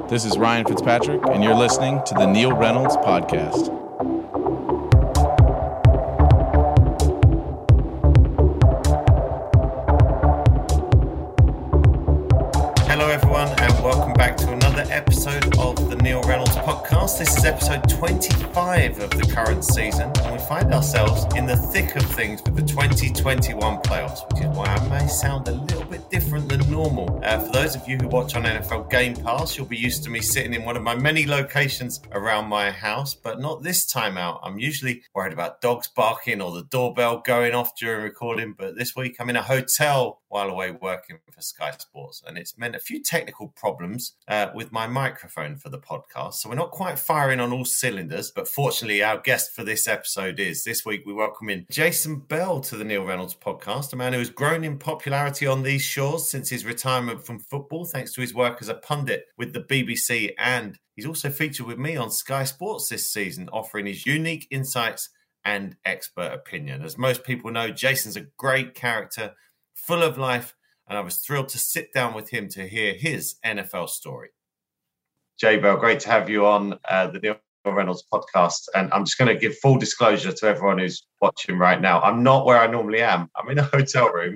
This is Ryan Fitzpatrick, and you're listening to the Neil Reynolds Podcast. Hello, everyone, and welcome back to another episode of the Neil Reynolds Podcast. This is episode 25 of the current season, and we find ourselves in the thick of things with the 2021 playoffs, which is why I may sound a little bit different than normal. For those of you who watch on NFL Game Pass, you'll be used to me sitting in one of my many locations around my house, but not this time out. I'm usually worried about dogs barking or the doorbell going off during recording, but this week I'm in a hotel while away working for Sky Sports, and it's meant a few technical problems with my microphone for the podcast, so we're not quite firing on all cylinders, but fortunately our guest for this episode is. This week we welcome in Jason Bell to the Neil Reynolds Podcast, a man who has grown in popularity on these shores since his retirement from football, thanks to his work as a pundit with the BBC, and he's also featured with me on Sky Sports this season, offering his unique insights and expert opinion. As most people know, Jason's a great character, full of life, and I was thrilled to sit down with him to hear his NFL story. Jay Bell, great to have you on the Neil Reynolds Podcast. And I'm just going to give full disclosure to everyone who's watching right now. I'm not where I normally am. I'm in a hotel room.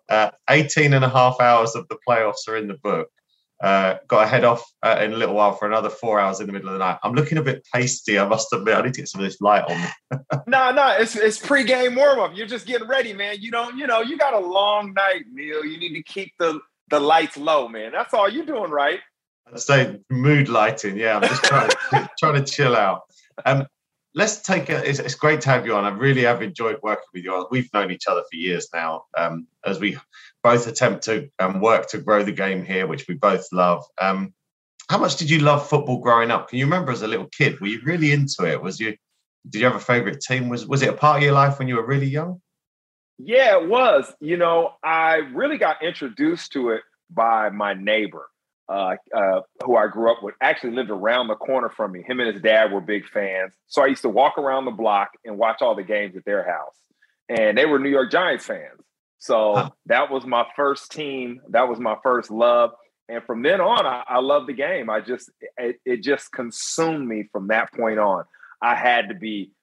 18 and a half hours of the playoffs are in the book. Got to head off in a little while for another 4 hours in the middle of the night. I'm looking a bit pasty, I must admit. I need to get some of this light on me. No, it's pre-game warm-up. You're just getting ready, man. You got a long night, Neil. You need to keep the lights low, man. That's all you're doing, right? I'd say mood lighting. Yeah, I'm just trying to chill out. Let's take it's great to have you on. I really have enjoyed working with you. We've known each other for years now, as we both attempt to work to grow the game here, which we both love. How much did you love football growing up? Can you remember as a little kid? Were you really into it? Did you have a favourite team? Was it a part of your life when you were really young? Yeah, it was. I really got introduced to it by my neighbor, who I grew up with, actually lived around the corner from me. Him and his dad were big fans. So I used to walk around the block and watch all the games at their house. And they were New York Giants fans. So that was my first team. That was my first love. And from then on, I loved the game. It just consumed me from that point on. I had to be,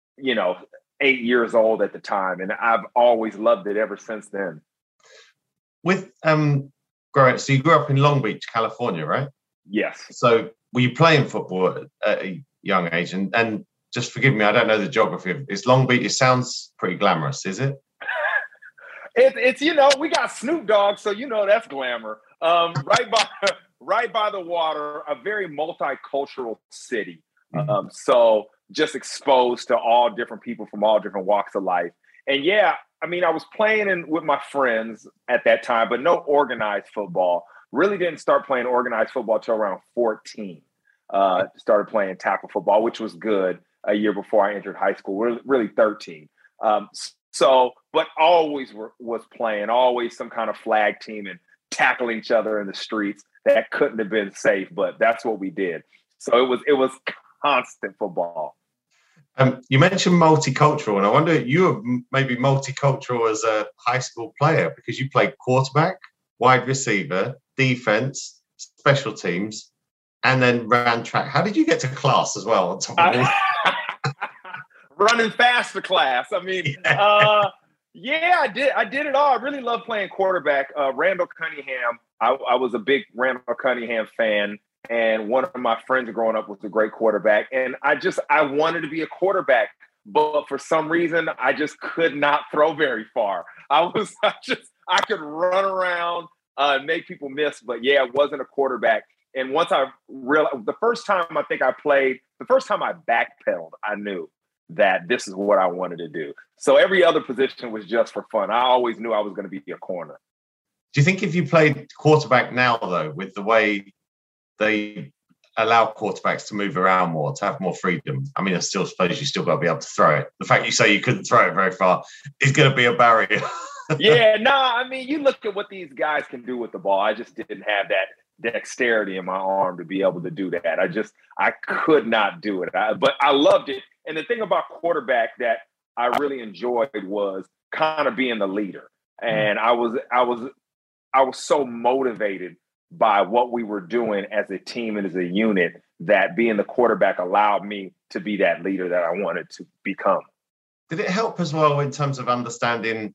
8 years old at the time. And I've always loved it ever since then. With so you grew up in Long Beach, California, right? Yes. So were you playing football at a young age? And just forgive me, I don't know the geography. It's Long Beach. It sounds pretty glamorous, is it? It's we got Snoop Dogg, so that's glamour. Right by the water, a very multicultural city. Mm-hmm. So just exposed to all different people from all different walks of life. And yeah, I was playing with my friends at that time, but no organized football. Really didn't start playing organized football till around 14. Started playing tackle football, which was good, a year before I entered high school. Really 13. But always was playing, always some kind of flag team and tackling each other in the streets. That couldn't have been safe, but that's what we did. So it was constant football. You mentioned multicultural, and I wonder, you were maybe multicultural as a high school player because you played quarterback, wide receiver, defense, special teams, and then ran track. How did you get to class as well on top of all? Running fast to class. Yeah, I did it all. I really love playing quarterback. Randall Cunningham. I was a big Randall Cunningham fan. And one of my friends growing up was a great quarterback. And I wanted to be a quarterback. But for some reason, I just could not throw very far. I could run around and make people miss. But yeah, it wasn't a quarterback. And once I realized, the first time I backpedaled, I knew that this is what I wanted to do. So every other position was just for fun. I always knew I was going to be a corner. Do you think if you played quarterback now, though, with the way they allow quarterbacks to move around more, to have more freedom, I still suppose you still got to be able to throw it. The fact you say you couldn't throw it very far is going to be a barrier. Yeah, no, you look at what these guys can do with the ball. I just didn't have that dexterity in my arm to be able to do that. I could not do it. But I loved it. And the thing about quarterback that I really enjoyed was kind of being the leader. And I was so motivated by what we were doing as a team and as a unit, that being the quarterback allowed me to be that leader that I wanted to become. Did it help as well in terms of understanding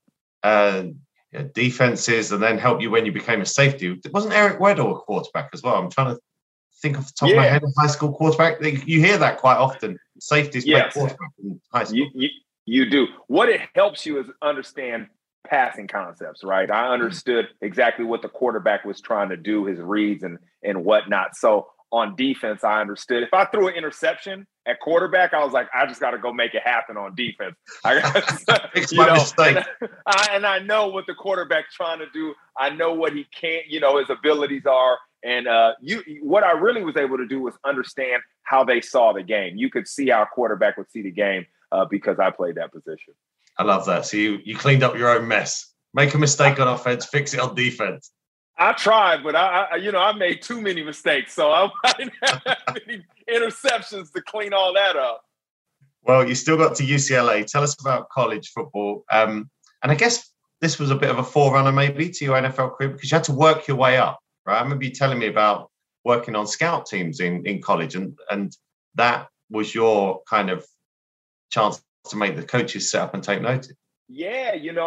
defenses and then help you when you became a safety? Wasn't Eric Weddle a quarterback as well? I'm trying to think off the top of my head, a high school quarterback. You hear that quite often. Safeties play quarterback in high school. You do. What it helps you is understand passing concepts, right? I understood exactly what the quarterback was trying to do, his reads and whatnot. So on defense, I understood. If I threw an interception at quarterback, I was like, I just got to go make it happen on defense. Fix my mistake. And I know what the quarterback's trying to do. I know what he can't, his abilities are. And what I really was able to do was understand how they saw the game. You could see how a quarterback would see the game because I played that position. I love that. So you cleaned up your own mess. Make a mistake on offense, fix it on defense. I tried, but I made too many mistakes, so I didn't have that many interceptions to clean all that up. Well, you still got to UCLA. Tell us about college football. And I guess this was a bit of a forerunner maybe to your NFL career because you had to work your way up, right? I remember you telling me about working on scout teams in college, and that was your kind of chance to make the coaches sit up and take notice. Yeah, in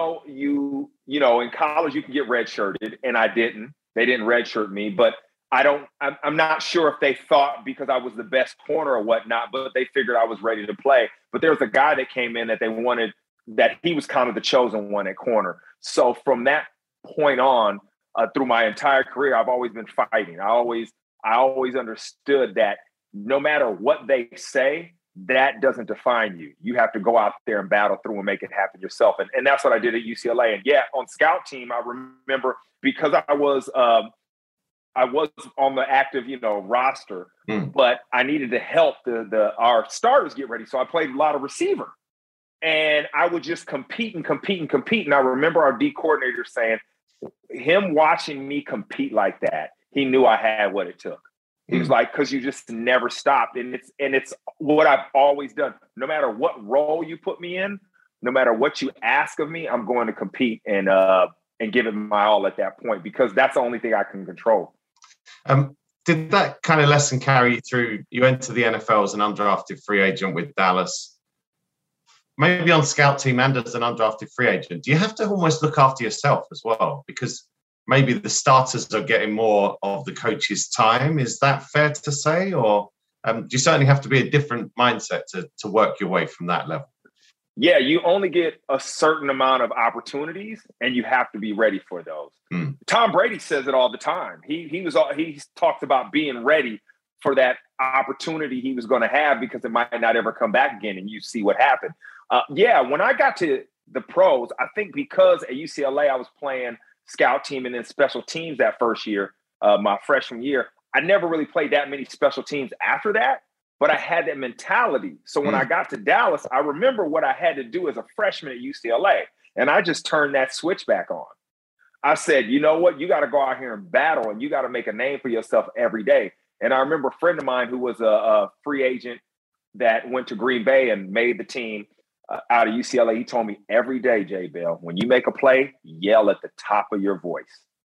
college you can get redshirted, and I didn't. They didn't redshirt me, but I'm not sure if they thought because I was the best corner or whatnot, but they figured I was ready to play. But there was a guy that came in that they wanted, that he was kind of the chosen one at corner. So from that point on, through my entire career, I've always been fighting. I always understood that no matter what they say, that doesn't define you. You have to go out there and battle through and make it happen yourself. And that's what I did at UCLA. And on scout team, I remember because I was on the active, roster, but I needed to help our starters get ready. So I played a lot of receiver and I would just compete. And I remember our D coordinator saying, him watching me compete like that, he knew I had what it took. He was like, because you just never stopped. And it's what I've always done. No matter what role you put me in, no matter what you ask of me, I'm going to compete and give it my all at that point because that's the only thing I can control. Did that kind of lesson carry you through? You entered the NFL as an undrafted free agent with Dallas. Maybe on scout team and as an undrafted free agent, do you have to almost look after yourself as well? Because maybe the starters are getting more of the coach's time. Is that fair to say? Or do you certainly have to be a different mindset to work your way from that level? Yeah, you only get a certain amount of opportunities and you have to be ready for those. Tom Brady says it all the time. He talks about being ready for that opportunity he was going to have because it might not ever come back again, and you see what happened. When I got to the pros, I think because at UCLA I was playing scout team and then special teams that first year, my freshman year, I never really played that many special teams after that, but I had that mentality. So when I got to Dallas, I remember what I had to do as a freshman at UCLA, and I just turned that switch back on. I said, you know what? You got to go out here and battle, and you got to make a name for yourself every day. And I remember a friend of mine who was a free agent that went to Green Bay and made the team out of UCLA. He told me every day, Jay Bell, when you make a play, yell at the top of your voice.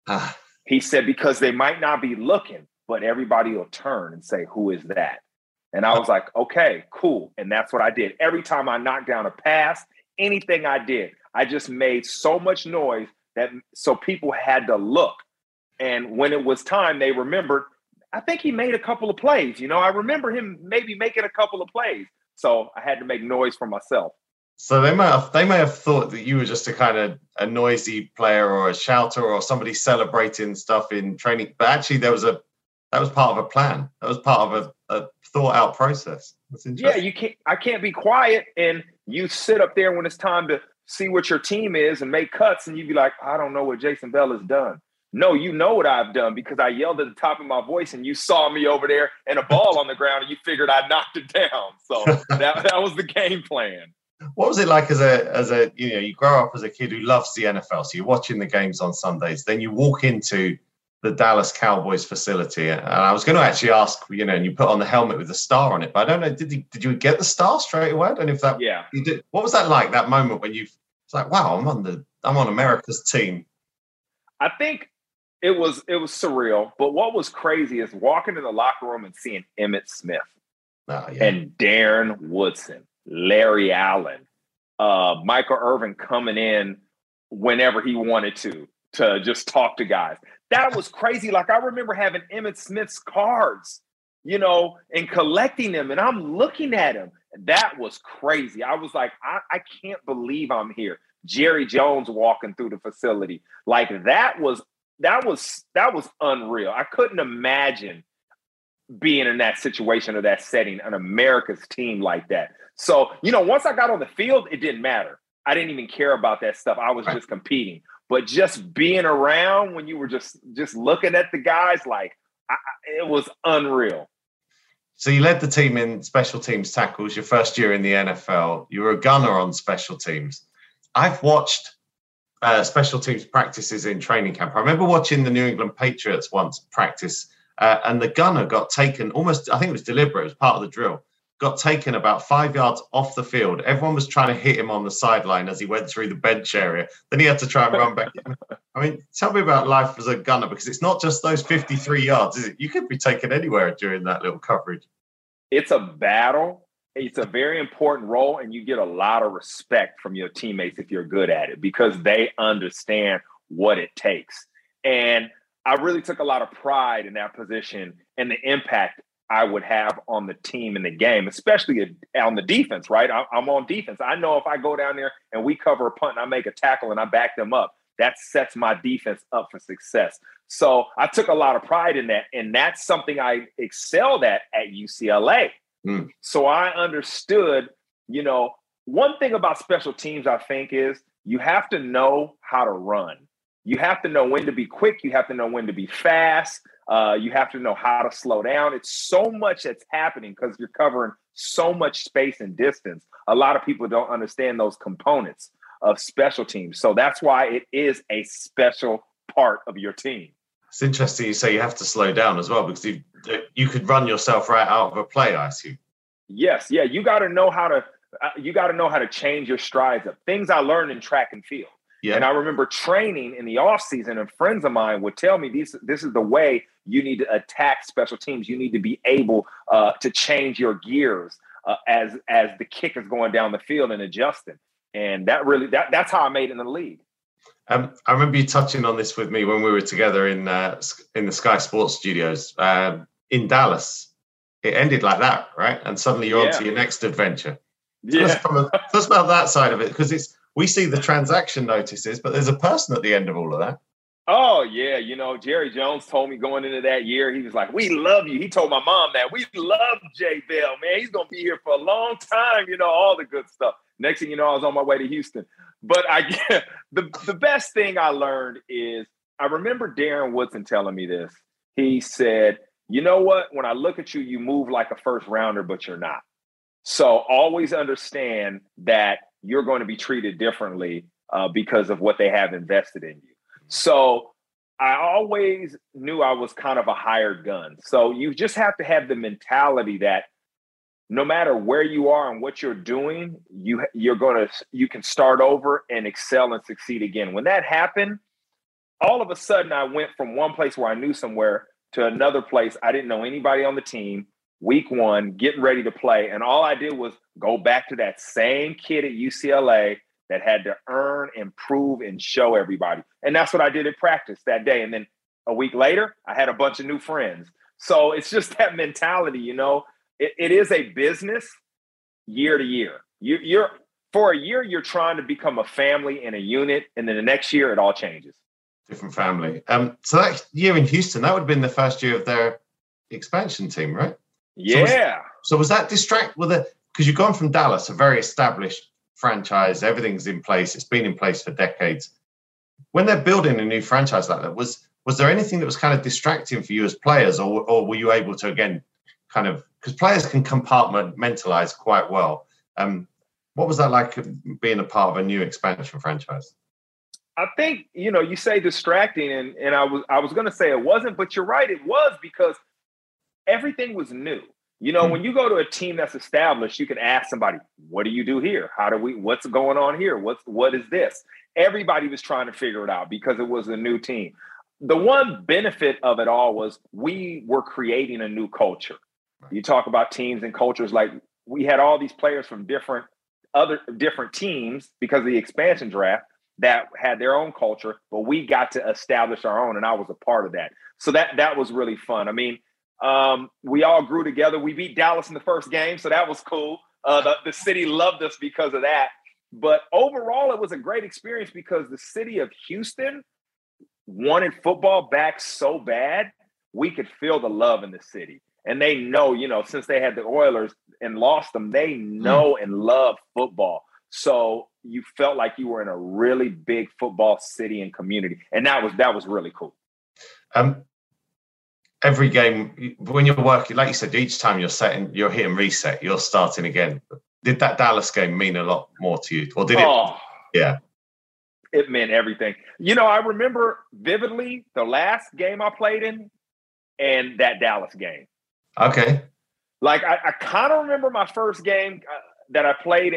He said, because they might not be looking, but everybody will turn and say, who is that? And I was like, okay, cool. And that's what I did. Every time I knocked down a pass, anything I did, I just made so much noise so people had to look. And when it was time, they remembered, I think he made a couple of plays. I remember him maybe making a couple of plays. So I had to make noise for myself. So they may have thought that you were just a kind of a noisy player or a shouter or somebody celebrating stuff in training. But actually that was part of a plan. That was part of a thought out process. That's interesting. Yeah, I can't be quiet and you sit up there when it's time to see what your team is and make cuts and you'd be like, I don't know what Jason Bell has done. No, you know what I've done because I yelled at the top of my voice and you saw me over there and a ball on the ground and you figured I knocked it down. So that was the game plan. What was it like as a you grow up as a kid who loves the NFL, so you're watching the games on Sundays, then you walk into the Dallas Cowboys facility, and I was going to actually ask, and you put on the helmet with the star on it, but I don't know, did you get the star straight away? I don't know if that, yeah. You did. What was that like, that moment when it's like, wow, I'm on America's team? I think it was surreal. But what was crazy is walking in the locker room and seeing Emmitt Smith and Darren Woodson, Larry Allen, Michael Irvin coming in whenever he wanted to just talk to guys. That was crazy. Like, I remember having Emmitt Smith's cards, and collecting them, and I'm looking at him. That was crazy. I was like, I can't believe I'm here. Jerry Jones walking through the facility. Like, that was unreal. I couldn't imagine being in that situation or that setting, an America's team like that. So, once I got on the field, it didn't matter. I didn't even care about that stuff. I was just competing. But just being around when you were just looking at the guys, like, it was unreal. So you led the team in special teams tackles your first year in the NFL. You were a gunner on special teams. I've watched special teams practices in training camp. I remember watching the New England Patriots once practice, and the gunner got taken almost, I think it was deliberate, it was part of the drill, got taken about 5 yards off the field. Everyone was trying to hit him on the sideline as he went through the bench area. Then he had to try and run back in. I mean, tell me about life as a gunner, because it's not just those 53 yards, is it? You could be taken anywhere during that little coverage. It's a battle. It's a very important role, and you get a lot of respect from your teammates if you're good at it, because they understand what it takes. And I really took a lot of pride in that position and the impact I would have on the team in the game, especially on the defense, right? I'm on defense. I know if I go down there and we cover a punt and I make a tackle and I back them up, that sets my defense up for success. So I took a lot of pride in that, and that's something I excelled at UCLA. So I understood, one thing about special teams, I think, is you have to know how to run. You have to know when to be quick. You have to know when to be fast. You have to know how to slow down. It's so much that's happening because you're covering so much space and distance. A lot of people don't understand those components of special teams. So that's why it is a special part of your team. It's interesting you say you have to slow down as well, because you could run yourself right out of a play, I assume. Yes. Yeah. You got to know how to change your strides up. Things I learned in track and field. Yeah. And I remember training in the off season, and friends of mine would tell me this is the way you need to attack special teams. You need to be able to change your gears as the kick is going down the field and adjusting. And that's how I made it in the league. I remember you touching on this with me when we were together in the Sky Sports studios in Dallas. It ended like that, right? And suddenly you're on to your next adventure. Tell us about that side of it, because we see the transaction notices, but there's a person at the end of all of that. Oh, yeah. Jerry Jones told me going into that year, he was like, "We love you." He told my mom that. "We love Jay Bell, man. He's going to be here for a long time," all the good stuff. Next thing you know, I was on my way to Houston. But the best thing I learned is, I remember Darren Woodson telling me this. He said, "You know what? When I look at you, you move like a first rounder, but you're not. So always understand that you're going to be treated differently because of what they have invested in you." So I always knew I was kind of a hired gun. So you just have to have the mentality that no matter where you are and what you're doing, you can start over and excel and succeed again. When that happened, all of a sudden I went from one place where I knew somewhere to another place. I didn't know anybody on the team. Week one, getting ready to play. And all I did was go back to that same kid at UCLA that had to earn and prove and show everybody. And that's what I did at practice that day. And then a week later, I had a bunch of new friends. So it's just that mentality, It is a business year to year. For a year, you're trying to become a family and a unit. And then the next year, it all changes. Different family. So that year in Houston, that would have been the first year of their expansion team, right? Yeah. So was that because you've gone from Dallas, a very established franchise, everything's in place, it's been in place for decades. When they're building a new franchise like that, was there anything that was kind of distracting for you as players, or were you able to, again, kind of, because players can compartmentalize quite well. What was that like being a part of a new expansion franchise? I think, you say distracting, and I was going to say it wasn't, but you're right, it was, because everything was new. When you go to a team that's established, you can ask somebody, "What do you do here? What's going on here? What is this?" Everybody was trying to figure it out because it was a new team. the one benefit of it all was we were creating a new culture. You talk about teams and cultures, like we had all these players from different teams because of the expansion draft that had their own culture, but we got to establish our own, and I was a part of that. So that was really fun. I mean, we all grew together. We beat Dallas in the first game, so that was cool. The city loved us because of that. But overall, it was a great experience because the city of Houston wanted football back so bad, we could feel the love in the city. And they know, since they had the Oilers and lost them, they know and love football. So you felt like you were in a really big football city and community. And that was really cool. Every game, when you're working, like you said, each time you're hitting reset, you're starting again. Did that Dallas game mean a lot more to you? Or did it? Oh, yeah. It meant everything. I remember vividly the last game I played in and that Dallas game. Okay. Like I kind of remember my first game that I played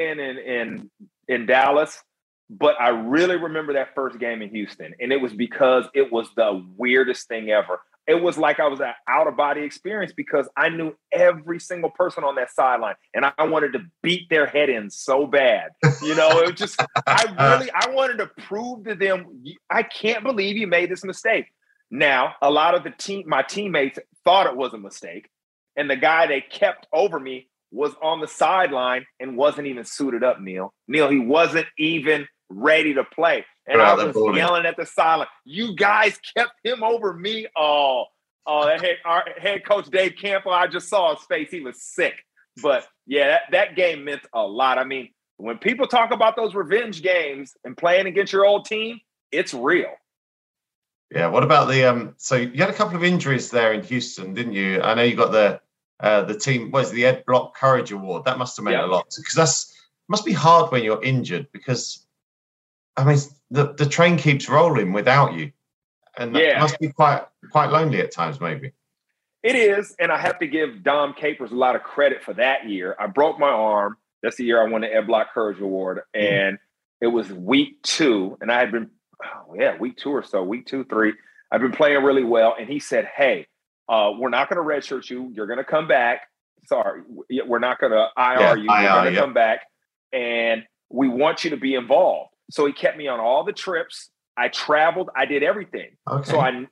in Dallas, but I really remember that first game in Houston. And it was because it was the weirdest thing ever. It was like I was an out-of-body experience because I knew every single person on that sideline, and I wanted to beat their head in so bad. It was just I wanted to prove to them, I can't believe you made this mistake. Now, a lot of my teammates thought it was a mistake, and the guy they kept over me was on the sideline and wasn't even suited up, Neil. He wasn't even ready to play. And I was yelling at the sideline. You guys kept him over me. Our head coach, Dave Campbell, I just saw his face. He was sick. But, yeah, that game meant a lot. I mean, when people talk about those revenge games and playing against your old team, it's real. Yeah, what about so you had a couple of injuries there in Houston, didn't you? I know you got the team, the Ed Block Courage Award. That must have meant a lot. Because must be hard when you're injured because, I mean, the train keeps rolling without you. And that must be quite lonely at times, maybe. It is. And I have to give Dom Capers a lot of credit for that year. I broke my arm. That's the year I won the Ed Block Courage Award. And it was week 2. And I had been, week 2 or so, week 2, 3. I've been playing really well. And he said, hey, we're not going to redshirt you. You're going to come back. Sorry, we're not going to IR you. You're going to come back. And we want you to be involved. So he kept me on all the trips. I traveled. I did everything. Okay. So I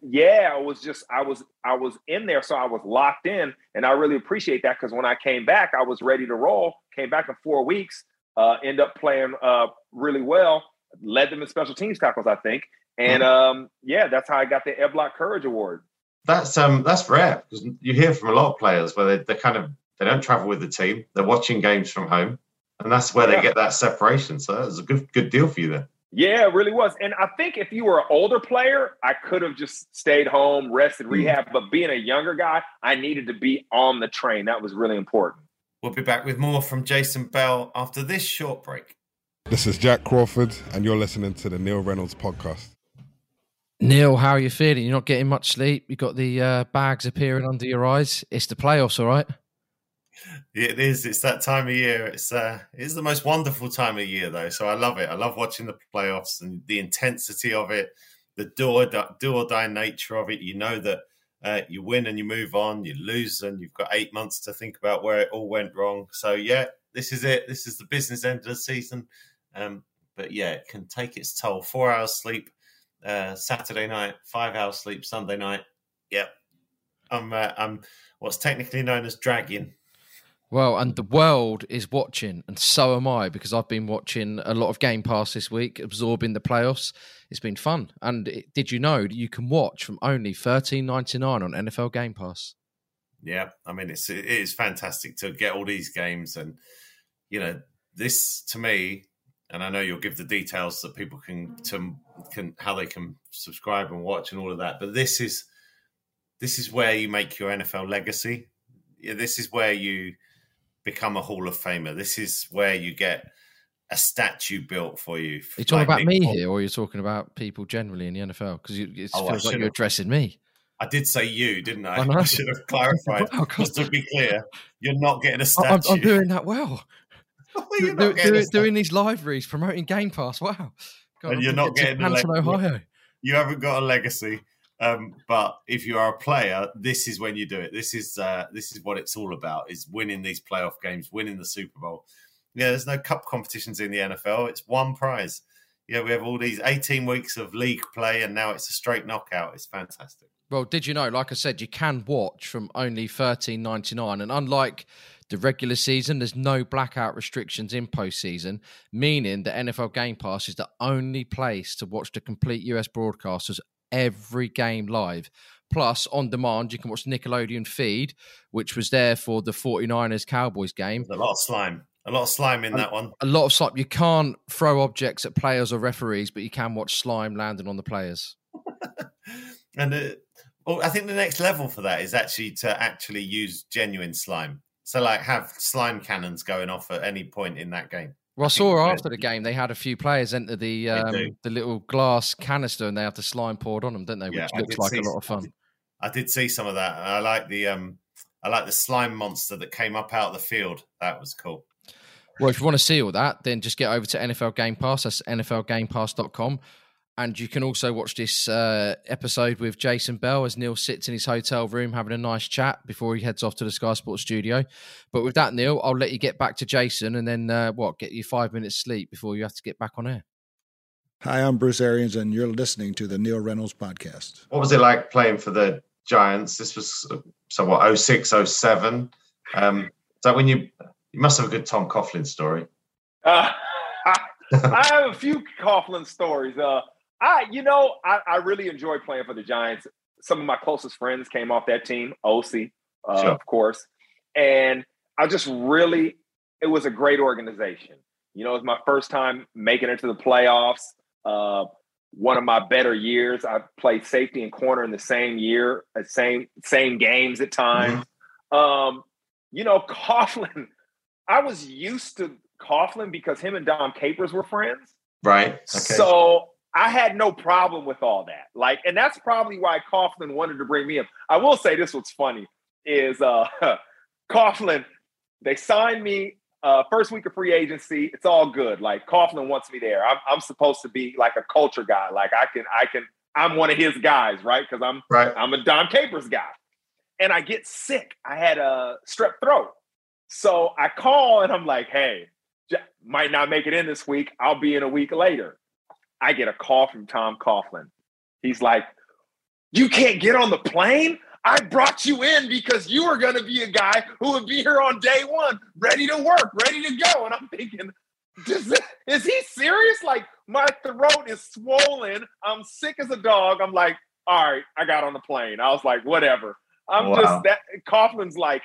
was in there. So I was locked in, and I really appreciate that because when I came back, I was ready to roll. Came back in 4 weeks. End up playing really well. Led them in special teams tackles, I think. And that's how I got the Ed Block Courage Award. That's rare because you hear from a lot of players where they don't travel with the team. They're watching games from home. And that's where they get that separation. So that was a good deal for you there. Yeah, it really was. And I think if you were an older player, I could have just stayed home, rested, rehab. But being a younger guy, I needed to be on the train. That was really important. We'll be back with more from Jason Bell after this short break. This is Jack Crawford, and you're listening to the Neil Reynolds podcast. Neil, how are you feeling? You're not getting much sleep. You've got the bags appearing under your eyes. It's the playoffs, all right? It is. It's that time of year. It's the most wonderful time of year, though. So I love it. I love watching the playoffs and the intensity of it, the do or die nature of it. You know that you win and you move on. You lose and you've got 8 months to think about where it all went wrong. So, this is it. This is the business end of the season. But, it can take its toll. 4 hours sleep Saturday night, 5 hours sleep Sunday night. Yep. I'm what's technically known as dragging. Well, and the world is watching, and so am I, because I've been watching a lot of Game Pass this week, absorbing the playoffs. It's been fun. And did you know that you can watch from only $13.99 on NFL Game Pass? Yeah, I mean, it is fantastic to get all these games. And, this to me, and I know you'll give the details that people can how they can subscribe and watch and all of that. But this is where you make your NFL legacy. This is where you become a Hall of Famer. This is where you get a statue built for you. Are you talking about me here, or are you talking about people generally in the NFL? Because it feels like you're addressing me. I did say you, didn't I? I should have clarified. Just to be clear, you're not getting a statue. I'm doing that well. Doing these live reads, promoting Game Pass. Wow. God, and you're not getting a legacy. Ohio. You haven't got a legacy. But if you are a player, this is when you do it. This is what it's all about: is winning these playoff games, winning the Super Bowl. Yeah, there's no cup competitions in the NFL. It's one prize. Yeah, we have all these 18 weeks of league play, and now it's a straight knockout. It's fantastic. Well, did you know, like I said, you can watch from only $13.99, and unlike the regular season, there's no blackout restrictions in postseason, meaning that NFL Game Pass is the only place to watch the complete US broadcasters every game live. Plus, on demand, you can watch the Nickelodeon feed, which was there for the 49ers-Cowboys game. There's a lot of slime. A lot of slime in that one. A lot of slime. You can't throw objects at players or referees, but you can watch slime landing on the players. And I think the next level for that is to use genuine slime. So, like, have slime cannons going off at any point in that game. Well, I saw after the game they had a few players enter the little glass canister, and they had the slime poured on them, didn't they? Which looks like a lot of fun. I did see some of that. I like the slime monster that came up out of the field. That was cool. Well, if you want to see all that, then just get over to NFL Game Pass. That's NFLGamePass.com. And you can also watch this episode with Jason Bell as Neil sits in his hotel room having a nice chat before he heads off to the Sky Sports studio. But with that, Neil, I'll let you get back to Jason and then, get you 5 minutes sleep before you have to get back on air. Hi, I'm Bruce Arians, and you're listening to the Neil Reynolds Podcast. What was it like playing for the Giants? This was 06, 07. Is that when you must have a good Tom Coughlin story? I have a few Coughlin stories. I really enjoyed playing for the Giants. Some of my closest friends came off that team, OC, of course. And it was a great organization. You know, it was my first time making it to the playoffs. One of my better years. I played safety and corner in the same year, same games at times. Mm-hmm. Coughlin, I was used to Coughlin because him and Dom Capers were friends. Right. Okay. So I had no problem with all that. And that's probably why Coughlin wanted to bring me up. I will say this was funny is Coughlin, they signed me first week of free agency. It's all good. Like Coughlin wants me there. I'm supposed to be like a culture guy. Like I'm one of his guys, right? Because I'm a Dom Capers guy. And I get sick. I had a strep throat. So I call and I'm like, hey, might not make it in this week. I'll be in a week later. I get a call from Tom Coughlin. He's like, you can't get on the plane? I brought you in because you were going to be a guy who would be here on day one, ready to work, ready to go. And I'm thinking, is he serious? Like, my throat is swollen. I'm sick as a dog. I'm like, all right, I got on the plane. I was like, whatever. Coughlin's like,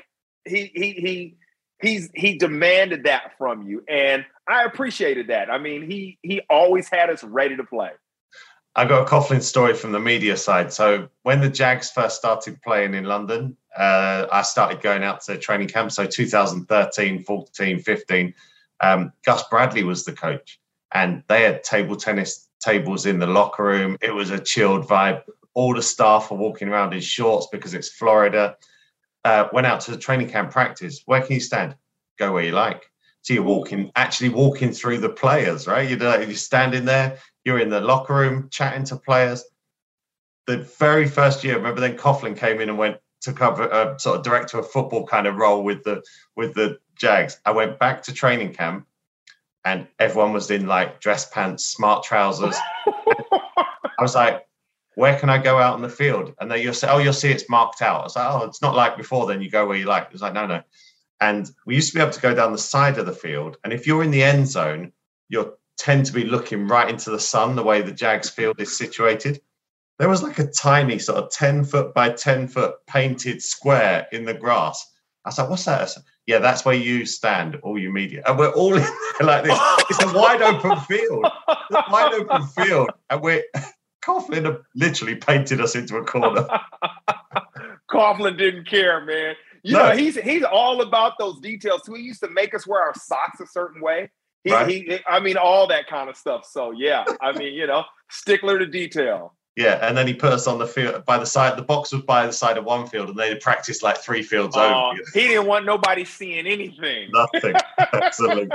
he demanded that from you. And I appreciated that. I mean, he always had us ready to play. I got a Coughlin story from the media side. So when the Jags first started playing in London, I started going out to training camp. So 2013, 14, 15, Gus Bradley was the coach. And they had table tennis tables in the locker room. It was a chilled vibe. All the staff were walking around in shorts because it's Florida. Went out to the training camp practice. Where can you stand? Go where you like. So you're walking through the players, right? You're standing there. You're in the locker room chatting to players. The very first year, remember then Coughlin came in and went to cover a sort of director of football kind of role with the Jags. I went back to training camp and everyone was in like dress pants, smart trousers. I was like, where can I go out on the field? And you'll see it's marked out. I was like, it's not like before then, you go where you like. It was like, no. And we used to be able to go down the side of the field. And if you're in the end zone, you tend to be looking right into the sun, the way the Jags field is situated. There was like a tiny sort of 10 foot by 10 foot painted square in the grass. I was like, what's that? I said, yeah, that's where you stand, all you media. And we're all in there like this. It's a wide open field. And Coughlin literally painted us into a corner. Coughlin didn't care, man. You know, he's all about those details too. He used to make us wear our socks a certain way. All that kind of stuff. So yeah, stickler to detail. Yeah, and then he put us on the field by the side. The box was by the side of one field, and they practiced like 3 fields over. He didn't want nobody seeing anything. Nothing. Absolutely.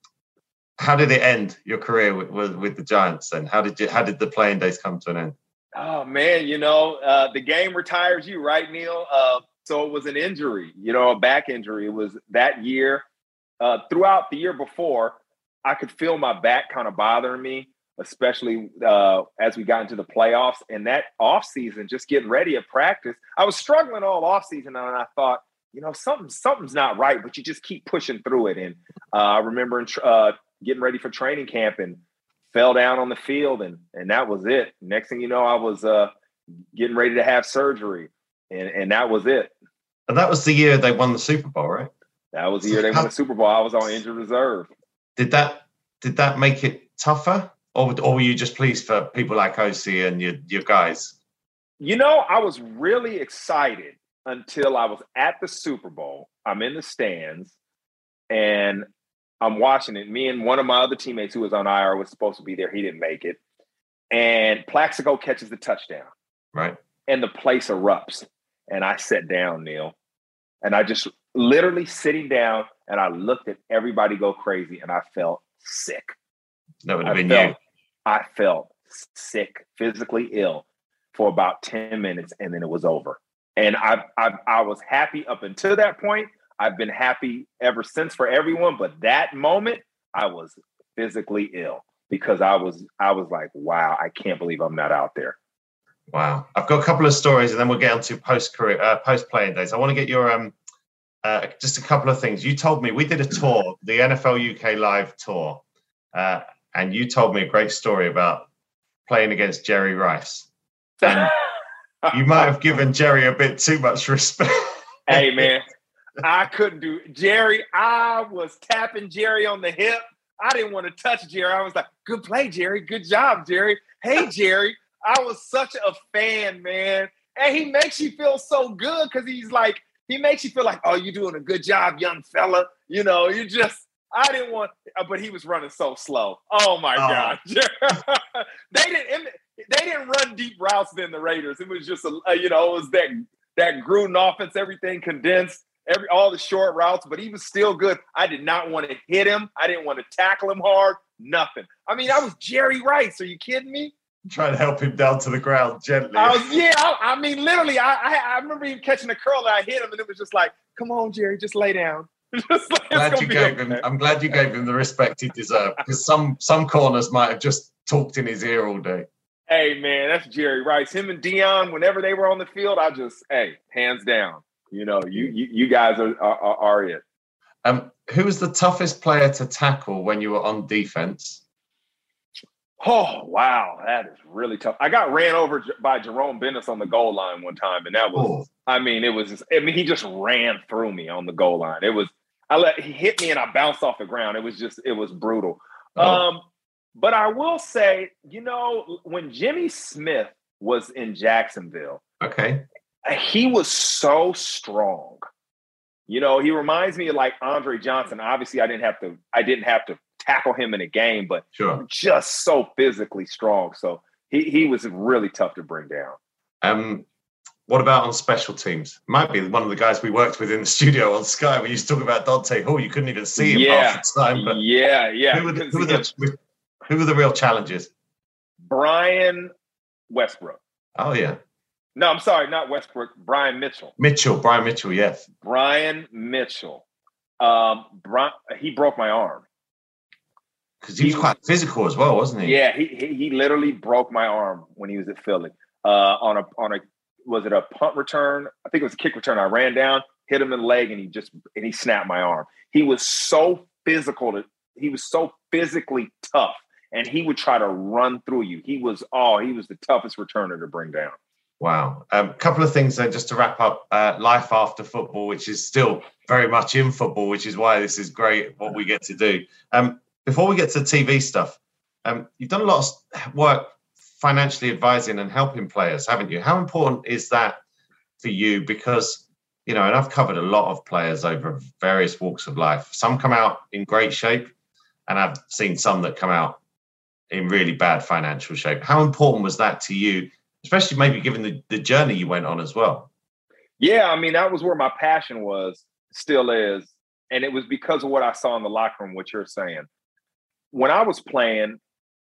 How did it end, your career with the Giants then? How did the playing days come to an end? Oh man, the game retires you, right, Neil? So it was an injury, a back injury. It was that year. Throughout the year before, I could feel my back kind of bothering me, especially as we got into the playoffs. And that offseason, just getting ready at practice, I was struggling all offseason, and I thought, something's not right, but you just keep pushing through it. And I remember getting ready for training camp and fell down on the field, and that was it. Next thing you know, I was getting ready to have surgery, and that was it. And that was the year they won the Super Bowl, right? That was the year they won the Super Bowl. I was on injured reserve. Did that make it tougher, or were you just pleased for people like Osi and your guys? I was really excited until I was at the Super Bowl. I'm in the stands, and I'm watching it. Me and one of my other teammates who was on IR was supposed to be there. He didn't make it. And Plaxico catches the touchdown. Right. And the place erupts. And I sat down, Neil. And I just literally sitting down, and I looked at everybody go crazy, and I felt sick. That would have been you. I felt sick, physically ill for about 10 minutes, and then it was over. And I was happy up until that point. I've been happy ever since for everyone, but that moment I was physically ill because I was like, wow, I can't believe I'm not out there. Wow. I've got a couple of stories, and then we'll get on to post-playing days. I want to get your just a couple of things. You told me we did a tour, the NFL UK Live tour, and you told me a great story about playing against Jerry Rice. And you might have given Jerry a bit too much respect. Hey, man, I couldn't do Jerry. I was tapping Jerry on the hip. I didn't want to touch Jerry. I was like, good play, Jerry. Good job, Jerry. Hey, Jerry. I was such a fan, man. And he makes you feel so good because he makes you feel like, oh, you're doing a good job, young fella. I didn't want, but he was running so slow. Oh my God. They didn't run deep routes than the Raiders. It was just, it was that Gruden offense, everything condensed, all the short routes, but he was still good. I did not want to hit him. I didn't want to tackle him hard. Nothing. I mean, I was Jerry Rice. Are you kidding me? Trying to help him down to the ground gently. I mean, literally, I remember him catching a curl and I hit him, and it was just like, come on, Jerry, just lay down. I'm glad you gave him the respect he deserved, because some corners might have just talked in his ear all day. Hey, man, that's Jerry Rice. Him and Dion, whenever they were on the field, hands down. You guys are it. Who was the toughest player to tackle when you were on defense? Oh, wow. That is really tough. I got ran over by Jerome Bettis on the goal line one time, and that was, he just ran through me on the goal line. He hit me and I bounced off the ground. It was brutal. But I will say, when Jimmy Smith was in Jacksonville, okay, he was so strong. He reminds me of like Andre Johnson. Obviously, I didn't have to tackle him in a game, but sure, just so physically strong. So he was really tough to bring down. What about on special teams? Might be one of the guys we worked with in the studio on Sky. We used to talk about Dante Hall. You couldn't even see him half the time. But who were the real challenges? Brian Westbrook. Oh yeah. No, I'm sorry, not Westbrook. Brian Mitchell. Brian Mitchell, yes. Brian Mitchell. He broke my arm. Because he was quite physical as well, wasn't he? Yeah, he literally broke my arm when he was at Philly. On a was it a punt return? I think it was a kick return. I ran down, hit him in the leg, and he snapped my arm. He was so physical. He was so physically tough, and he would try to run through you. He was the toughest returner to bring down. Wow. A couple of things then, just to wrap up. Life after football, which is still very much in football, which is why this is great, what we get to do. Before we get to TV stuff, you've done a lot of work financially advising and helping players, haven't you? How important is that for you? Because, and I've covered a lot of players over various walks of life. Some come out in great shape, and I've seen some that come out in really bad financial shape. How important was that to you, especially maybe given the journey you went on as well? Yeah, I mean, that was where my passion was, still is. And it was because of what I saw in the locker room, what you're saying. When I was playing,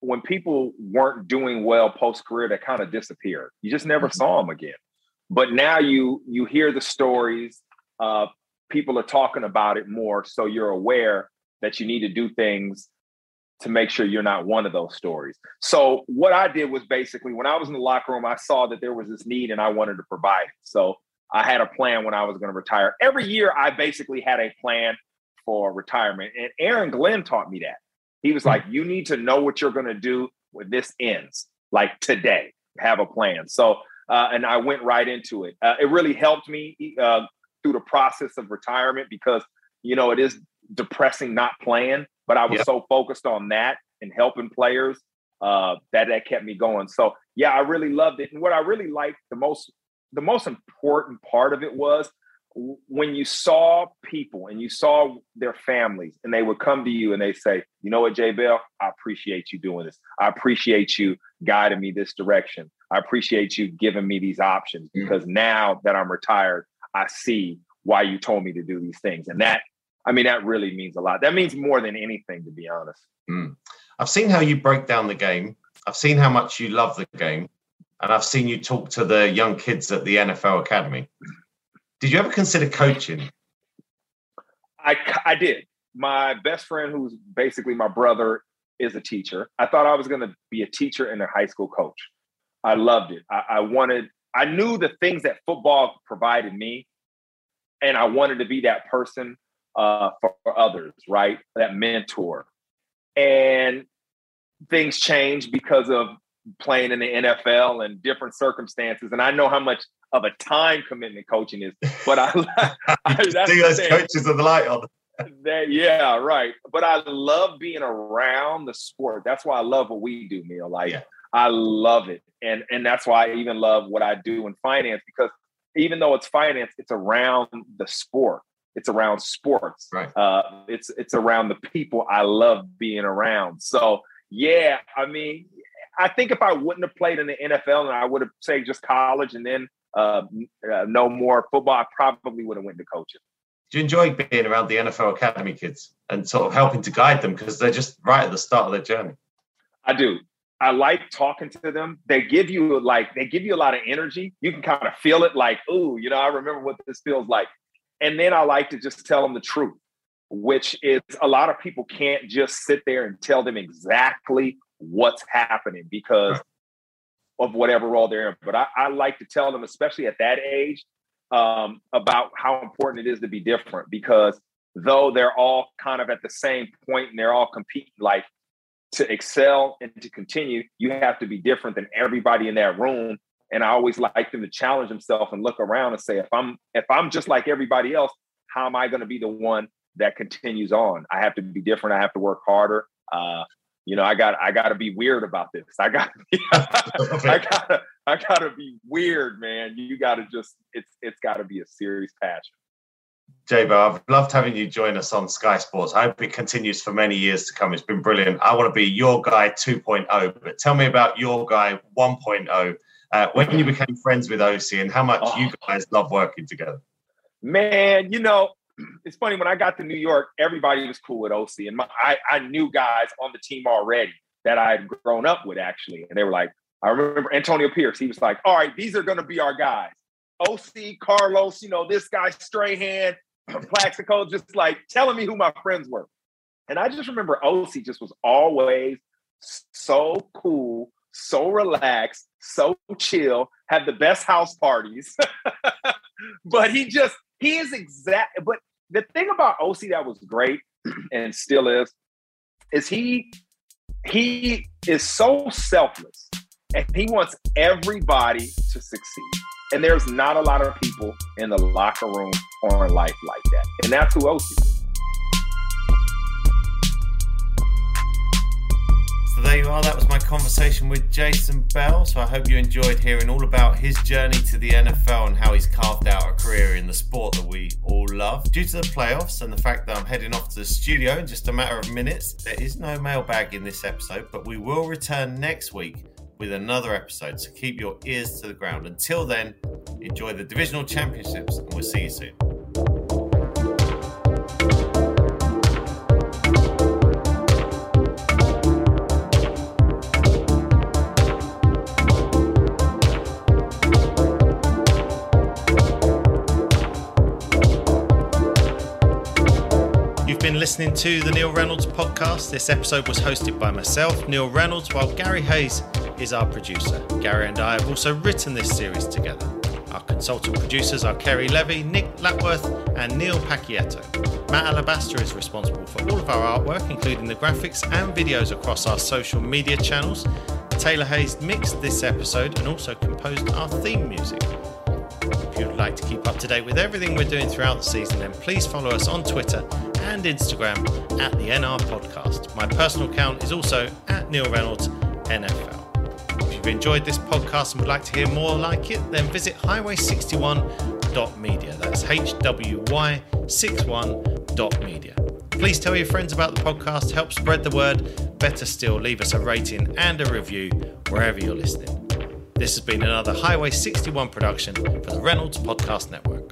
when people weren't doing well post-career, they kind of disappeared. You just never saw them again. But now you hear the stories, people are talking about it more, so you're aware that you need to do things to make sure you're not one of those stories. So what I did was basically, when I was in the locker room, I saw that there was this need and I wanted to provide it. So I had a plan when I was going to retire. Every year, I basically had a plan for retirement. And Aaron Glenn taught me that. He was like, you need to know what you're going to do when this ends, like today, have a plan. So, and I went right into it. It really helped me through the process of retirement because, you know, it is depressing not playing, but I was so focused on that and helping players that kept me going. So, yeah, I really loved it. And what I really liked the most important part of it was when you saw people and you saw their families and they would come to you and they say, you know what, Jay Bell, I appreciate you doing this. I appreciate you guiding me this direction. I appreciate you giving me these options because now that I'm retired, I see why you told me to do these things. And that really means a lot. That means more than anything, to be honest. I've seen how you break down the game. I've seen how much you love the game. And I've seen you talk to the young kids at the NFL Academy. Did you ever consider coaching? I did. My best friend, who's basically my brother, is a teacher. I thought I was going to be a teacher and a high school coach. I loved it. I knew the things that football provided me, and I wanted to be that person for others, right? That mentor. And things changed because of playing in the NFL and different circumstances. And I know how much of a time commitment coaching is, but I see those coaches with the light on. Yeah, right. But I love being around the sport. That's why I love what we do, Neil. I love it. And that's why I even love what I do in finance, because even though it's finance, it's around the sport. It's around sports. Right. It's around the people I love being around. So, yeah, I think if I wouldn't have played in the NFL and I would have, say, just college and then no more football, I probably would have went to coaching. Do you enjoy being around the NFL Academy kids and sort of helping to guide them because they're just right at the start of their journey? I do. I like talking to them. They give you a lot of energy. You can kind of feel it like, ooh, I remember what this feels like. And then I like to just tell them the truth, which is a lot of people can't just sit there and tell them exactly what's happening because of whatever role they're in. But I like to tell them, especially at that age, about how important it is to be different, because though they're all kind of at the same point and they're all competing, like to excel and to continue, you have to be different than everybody in that room. And I always like them to challenge themselves and look around and say, if I'm just like everybody else, how am I going to be the one that continues on? I have to be different. I have to work harder. I got to be weird about this. I got to be weird, man. You got to it's got to be a serious passion. Jabo, I've loved having you join us on Sky Sports. I hope it continues for many years to come. It's been brilliant. I want to be your guy 2.0, but tell me about your guy 1.0. When you became friends with OC and how much you guys love working together. Man, it's funny, when I got to New York, everybody was cool with OC. And I knew guys on the team already that I had grown up with, actually. And they were like, I remember Antonio Pierce. He was like, all right, these are going to be our guys. OC, Carlos, this guy, Strahan, Plaxico, just like telling me who my friends were. And I just remember OC just was always so cool, so relaxed, so chill, had the best house parties. But but the thing about OC that was great and still is he is so selfless and he wants everybody to succeed. And there's not a lot of people in the locker room or in life like that. And that's who OC is. So there you are. That was my conversation with Jason Bell. So I hope you enjoyed hearing all about his journey to the NFL and how he's carved out a career in the sport that we all love. Due to the playoffs and the fact that I'm heading off to the studio in just a matter of minutes, there is no mailbag in this episode, but we will return next week with another episode. So keep your ears to the ground. Until then, enjoy the divisional championships and we'll see you soon. been listening to the Neil Reynolds podcast. This episode was hosted by myself, Neil Reynolds, while Gary Hayes is our producer. Gary and I have also written this series together. Our consultant producers are Kerry Levy, Nick Lapworth and Neil Pacchietto. Matt Alabaster is responsible for all of our artwork, including the graphics and videos across our social media channels. Taylor Hayes mixed this episode and also composed our theme music. If you'd like to keep up to date with everything we're doing throughout the season, then please follow us on Twitter and Instagram at the NR Podcast. My personal account is also at Neil Reynolds NFL. If you've enjoyed this podcast and would like to hear more like it, then visit highway61.media. That's HWY61.media. Please tell your friends about the podcast, help spread the word. Better still, leave us a rating and a review wherever you're listening. This has been another Highway 61 production for the Reynolds Podcast Network.